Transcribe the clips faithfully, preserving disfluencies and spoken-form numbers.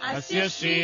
अस्य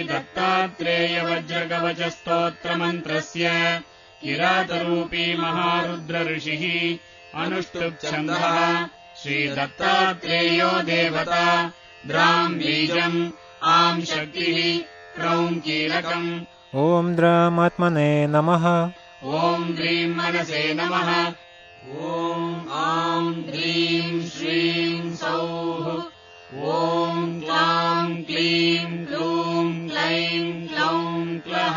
श्रीदत्तात्रेयवज्रकवचस्तोत्रमन्त्रस्य किरातरूपी महारुद्रऋषिः अनुष्टुप्छन्दः श्रीदत्तात्रेयो देवता द्राम् बीजम् आम् शक्तिः क्रौम् कीलकम्। ॐ द्रामात्मने नमः। ॐ द्रीम् मनसे नमः। ॐ आम् द्रीम् श्रीम् सौः। ॐ क्लाम् क्लीम् क्लूम् क्लैम् क्लौम् क्लः।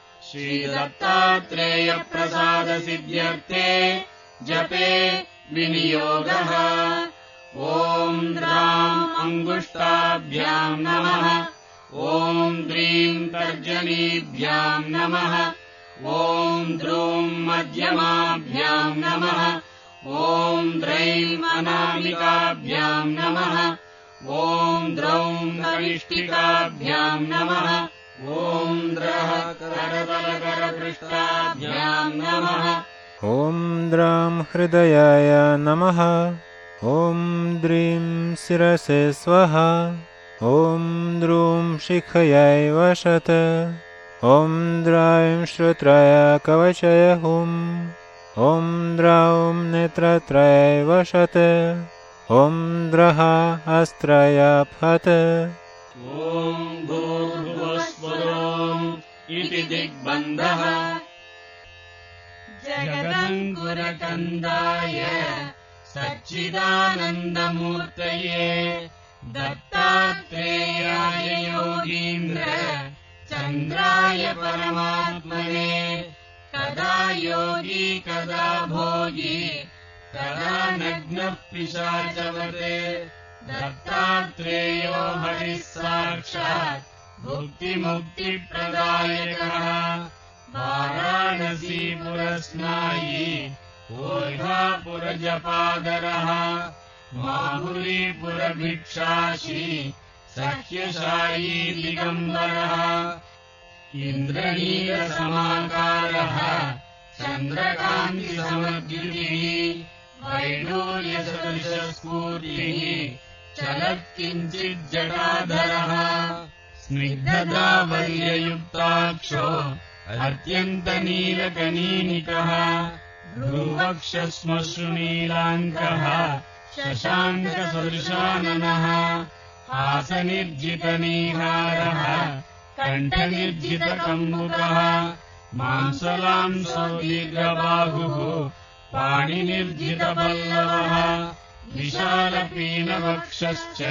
श्रीदत्तात्रेयप्रसादसिद्ध्यर्थे जपे विनियोगः। ॐ द्राम् अङ्गुष्टाभ्याम् नमः। ॐ द्रीम् तर्जनीभ्याम् नमः। ॐ द्रूम् मध्यमाभ्याम् नमः। ॐ द्रैम् अनामिकाभ्याम् नमः। ॐ द्रौम् कनिष्ठिकाभ्याम् नमः। ॐ द्रः करतलकरपृष्ठाभ्याम् नमः। ॐ द्राम् हृदयाय नमः। ॐ द्रीम् शिरसे स्वाहा। ॐ द्रूम् शिखयै वशत्। ॐ द्रायम् श्रोत्राय कवचाय हुम्। ॐ द्रौम् नेत्रत्रयै वशत्। ॐ द्रः अस्त्राय फत्। ॐ भूर्भुवस्वरोम् इति दिग्बन्धः। जगदङ्कुरकन्दाय सच्चिदानन्दमूर्तये दत्तात्रेयाय योगीन्द्र चन्द्राय परमात्मने कदा योगी कदा भोगी कदा नग्नः पिशाचवते दत्तात्रेयो हरिः साक्षात् भुक्तिमुक्तिप्रदायकः वाराणसीपुरस्नायी ओढापुरजपादरः माहुलीपुरभिक्षाशी सह्यशायी दिगम्बरः इन्द्रनीलसमाकारः चन्द्रकान्तिसमद्युतिः वैडूर्यसदृशस्फूर्तिः चलत्किञ्चिज्जटाधरः स्निग्धदावल्ययुक्ताक्षो अत्यन्तनीलकनीनिकः भ्रूवक्षश्मश्रुनीलाङ्कः शशाङ्कसदृशाननः हासनिर्जितनीहारः कण्ठनिर्जितकम्बुकः मांसलांसो दीर्घबाहुः पाणिनिर्जितपल्लवः विशालपीनवक्षश्च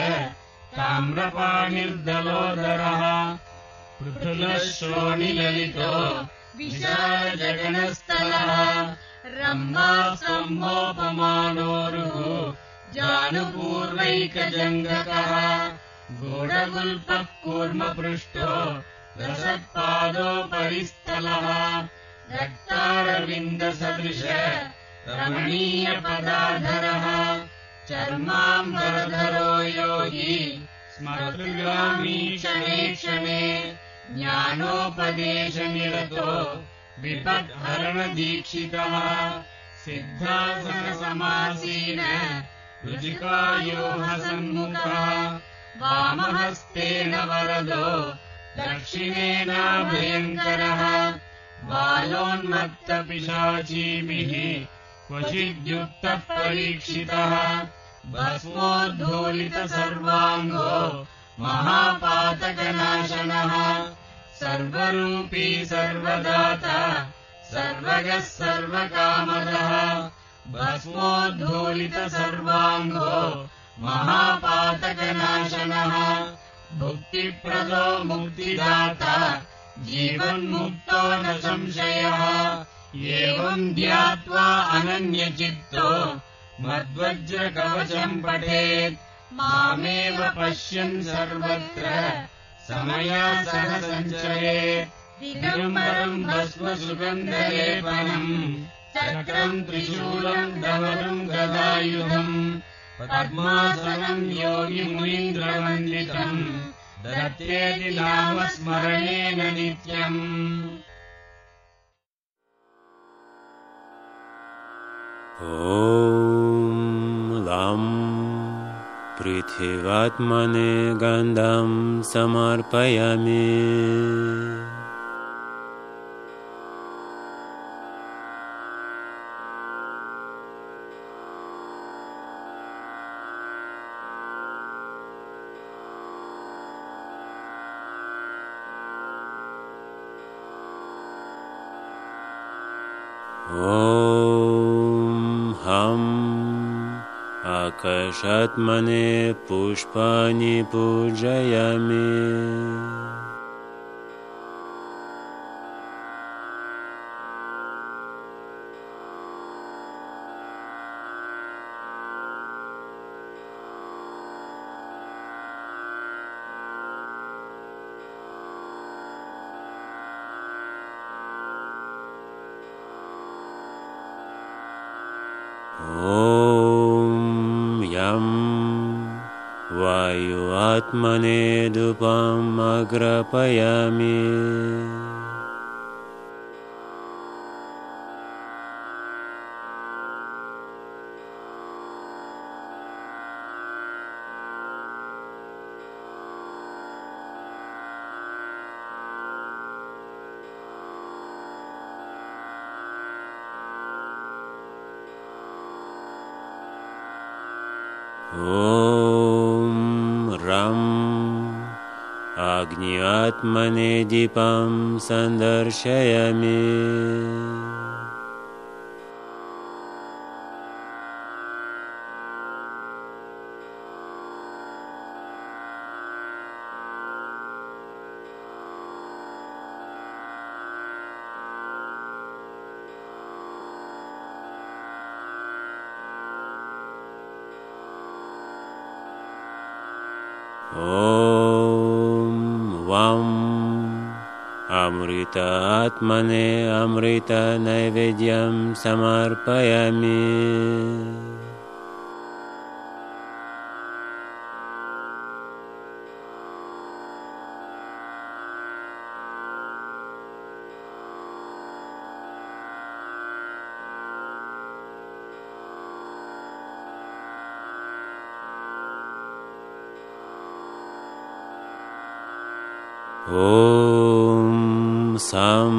ताम्रपाणिर्दलोदरः पृथुलः श्रोणिललितो विशालजगनस्थलः रम्भास्तम्भोपमानोरुः जानुपूर्वैकजङ्घकः गूढगुल्पः कूर्मपृष्ठो रसत्पादोपरिस्थलः रक्तारविन्दसदृश रमणीयपदाधरः चर्माम्बरधरो योगी स्मर्तुगामी शने क्षणे ज्ञानोपदेशनिरतो विपद्हरणदीक्षितः सिद्धासनसमासीन ऋजिकायोहसन्मुखः वामहस्तेन वरदो दक्षिणेनाभयङ्करः बालोन्मत्तपिशाचीभिः क्वचिद्युक्तः परीक्षितः भस्मोद्धूलितसर्वाङ्गो महापातकनाशनः सर्वरूपी सर्वदाता सर्वगः सर्वकामदः भस्मोद्धूलितसर्वाङ्गो महापातकनाशनः भुक्तिप्रदो मुक्तिदाता जीवन्मुक्तो न संशयः एवम् ध्यात्वा अनन्यचित्तो मद्वज्रकवचम् पठेत् मामेव पश्यन् सर्वत्र समया सह सञ्चयेत् दिगम्बरम् भस्मसुगन्धलेपनम् चक्रम् त्रिशूलम् धवलम् गदायुधम् पद्मासनम् योगिमुनीन्द्रवन्दितम् दत्तेति नाम स्मरणेन नित्यम्। ॐ लं पृथिवात्मने गन्धं समर्पयामि। ॐ हं आकाशात्मने पुष्पाणि पूजयामि। ॐ यं वायु आत्मने धूपम् अग्रापयामि। ॐ रं अग्नि आत्मने दीपं सन्दर्शयामि। ॐ वं अमृत आत्मने अमृत नैवेद्यं समर्पयामि। ॐ सं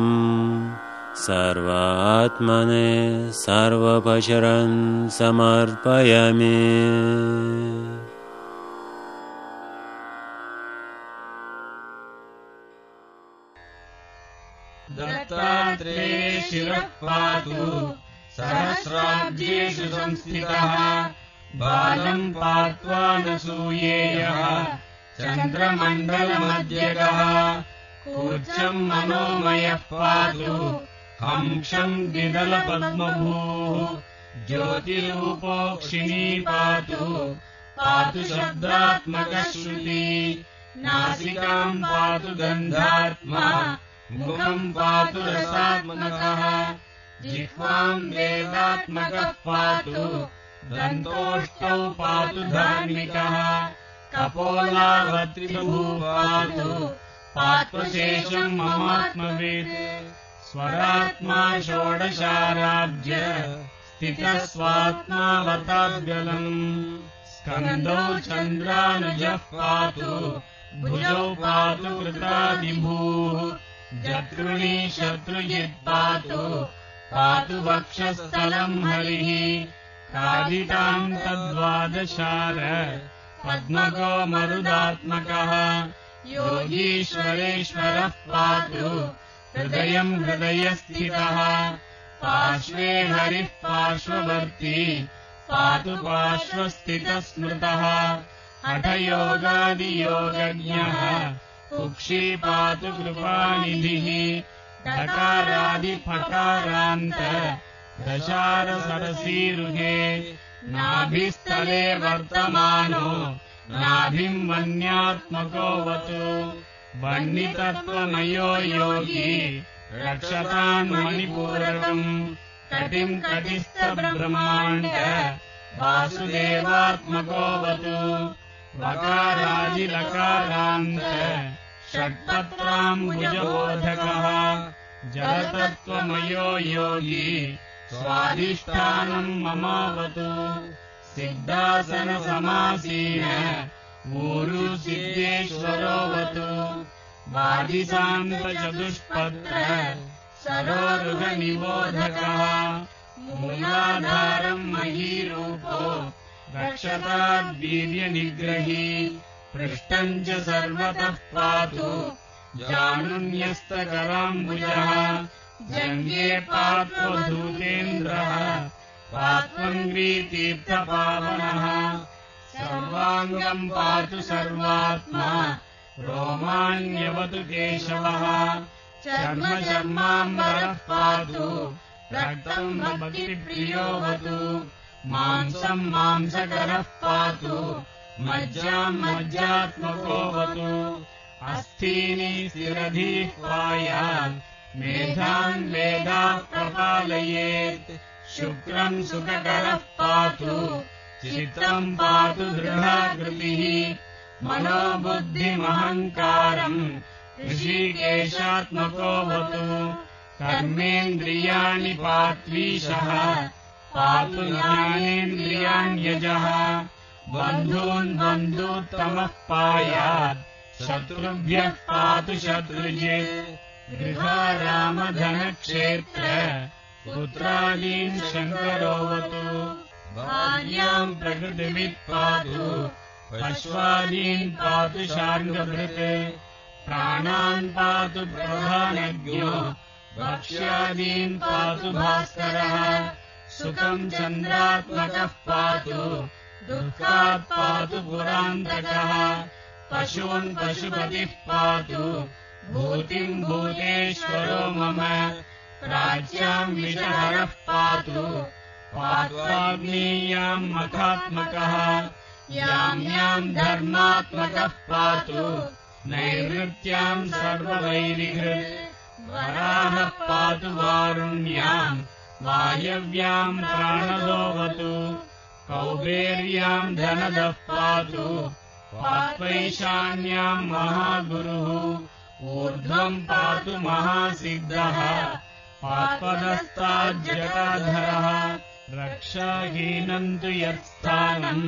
सर्वात्मने सर्वपशरं समर्पयामि। दत्तात्रेय शिरः पातु सहस्राब्जेषु संस्थितः बालं पात्वा न सूयेयः चन्द्रमण्डलमध्यगः कूर्चं मनोमयः पातु हंसं द्विदलपद्मभूः ज्योतिरूपोक्षिणी पातु पातु शब्दात्मकः श्रुति नासिकां पातु गन्धात्मा मुखं पातु रसात्मकः जिह्वां वेदात्मकः पातु दन्तोष्टौ पातु धार्मिकः कपोलावत्रिभूः पातु पात्वशेषं ममात्मवेत् स्वरात्मा षोडशाराज्य स्थितः स्वात्मा वताद्गलम् स्कन्दौ चन्द्रानुजः पातु भुजौ पातु कृतादिभूः जत्रुणी शत्रुजित् पातु पातु वक्षस्थलं हरिः कादितां तद्वादशार पद्मको मरुदात्मकः योगीश्वरेश्वरः पातु हृदयं हृदयस्थितः पार्श्वे हरिः पार्श्ववर्ती पातु पार्श्वस्थितः स्मृतः हठयोगादियोगज्ञः कुक्षी पातु कृपानिधिः डकारादिफकारान्त दशारसरसीरुहे नाभिस्थले वर्तमानो नाभिं वन्यात्मकोऽवतु वह्नितत्त्वमयो योगी रक्षतान् मणिपूरकम् कटिं कटिस्थब्रह्माण्ड वासुदेवात्मकोऽवतु वकारादिलकारान्त षट्पत्राम्बुजबोधकः जलतत्त्वमयो योगी स्वाधिष्ठानं ममावतु सिद्धासनसमासीन ऊरु सिद्धेश्वरोऽवतु वादिशान्तचतुष्पत्र सरोरुहनिबोधकः मूलाधारम् महीरूपो रक्षताद्वीर्यनिग्रही पृष्ठम् च सर्वतः पातु जानुन्यस्तकराम्बुजः जङ्गे पात्वधूतेन्द्रः पात्वङ्ग्रीतीर्थपावनः सर्वाङ्गम् पातु सर्वात्मा रोमाण्यवतु केशवः चर्म चर्माम्बरः पातु रक्तम् भक्तिप्रियोऽवतु मांसम् मांसकरः पातु मज्जाम् मज्जात्मकोऽवतु अस्थीनि स्थिरधीः पायात् मेधान् मेधाः प्रपालयेत् शुक्रम् सुखकरः पातु चित्तम् पातु दृढाकृतिः मनोबुद्धिमहङ्कारम् ऋषिकेशात्मकोऽवतु कर्मेन्द्रियाणि पात्वीशः पातु ज्ञानेन्द्रियाण्यजः बन्धून् बन्धूत्तमः पायात् शत्रुभ्यः पातु शत्रुजित् गृहारामधनक्षेत्र पुत्रादीन् शङ्करोऽवतु भार्याम् प्रकृतिवित् पातु पश्वादीन् पातु शार्ङ्गभृत् प्राणान् पातु प्रधानज्ञो भक्ष्यादीन् पातु भास्करः सुखम् चन्द्रात्मकः पातु दुःखात् पातु पुरान्तकः पशून् पशुपतिः पातु भूतिम् भूतेश्वरो मम प्राच्याम् विषहरः पातु पात्वाग्नेयाम् मखात्मकः याम् याम् धर्मात्मकः पातु नैऋत्याम् सर्ववैरिहृत् वराहः पातु वारुण्याम् वायव्याम् प्राणदोऽवतु कौबेर्याम् धनदः पातु पात्वैशान्याम् महागुरुः ऊर्ध्वम् पातु महासिद्धः पात्वदस्ताज्जटाधरः रक्षाहीनम् तु यत्स्थानम्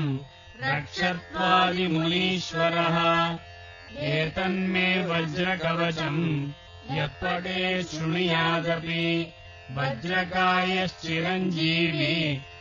रक्षत्वादिमुनीश्वरः एतन्मे वज्रकवचम् यत्पटे शृणुयादपि वज्रकायश्चिरञ्जीवी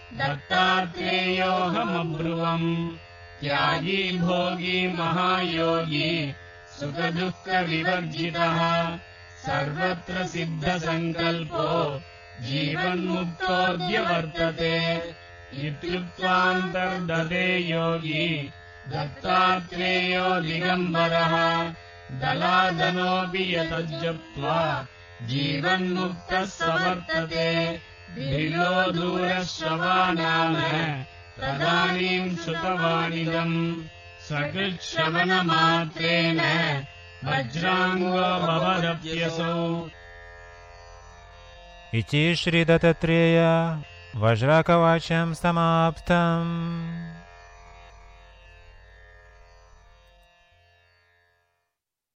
दत्तात्रेयोऽहमब्रुवम् त्यागी भोगी महायोगी सुखदुःखविवर्जितः सर्वत्र सिद्धसङ्कल्पो जीवन्मुक्तोऽद्य वर्तते इत्युक्त्वान्तर्दते योगी दत्तात्रेयो दिगम्बरः दलादनोऽपि यतज्जप्त्वा जीवन्मुक्तः स वर्तते भिल्लो दूरश्रवानाम तदानीम् श्रुतवानिदम् सकृच्छ्रवणमात्रेण वज्राङ्गो भवदप्यसौ। इति श्रीदत्तात्रेय वज्रकवचम् समाप्तम्।